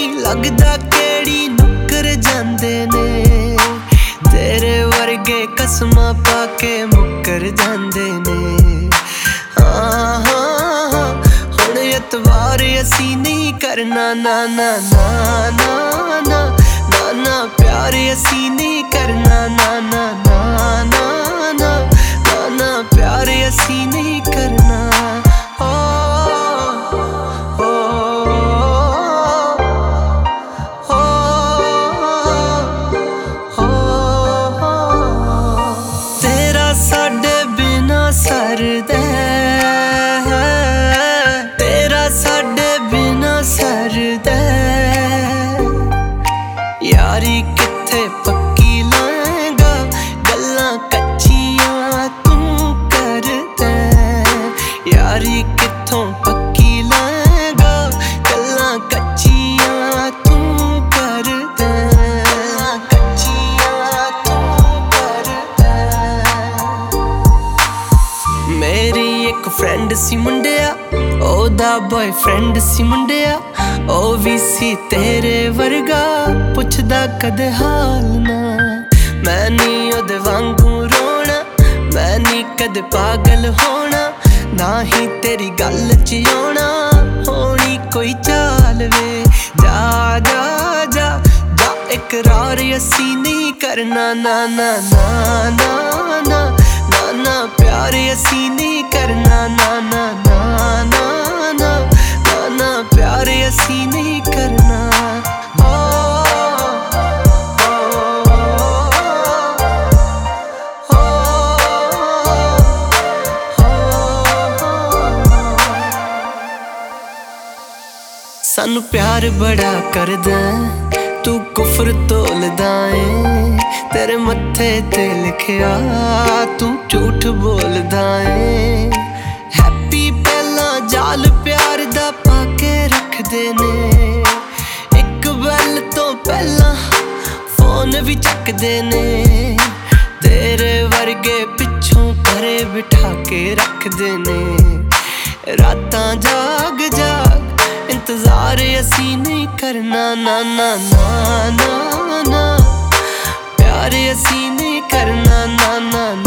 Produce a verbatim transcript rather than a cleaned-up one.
लगदा केड़ी नुक्कर जांदे ने तेरे वर्गे कसमां पाके मुक्कर जांदे ने। हाँ हाँ हाँ हुण एतवार असी नहीं करना ना ना ना ना ना ना ना प्यार असी नहीं करना ना ना ना ना ना ना ना प्यार असी नहीं करना। सरदा तेरा साडे बिना सरदा यारी किथे पक्की लाएगा गल्लां कच्चियां तू करदा यारी किथों पक्की लाएगा गल्लां कच्चियां तू करदा कच्चियां तू करदा। मेरी एक फ्रेंड सी मुंडिया ओदा बॉयफ्रेंड सी मुंडिया ओ भी सी तेरे वर्गा पुछदा कदे हाल ना। मैं नी ओदे वांगू रोना मैं नी कदे पागल होना ना ही तेरी गल च आउणा होनी कोई चाल वे। जा जा जा जा इकरार असी नहीं करना ना ना ना ना ना ना ना प्यार असी नहीं करना ना ना ना ना ना ना ना प्यार असी नहीं करना। सानू प्यार बड़ा करदा तू कुफर तोलदा ऐ तेरे मत्थे ते लिखिया तू झूठ बोलदा ऐ। हैप्पी पहला जाल प्यार दा पाके रखदे ने एक बैल तो पहला फोन भी चकदे ने तेरे वर्गे पिछों घरे बिठा के रखदे ने। रातां जाग जाग इंतजार असी नहीं करना ना ना ना ना ना प्यार असी नहीं करना ना ना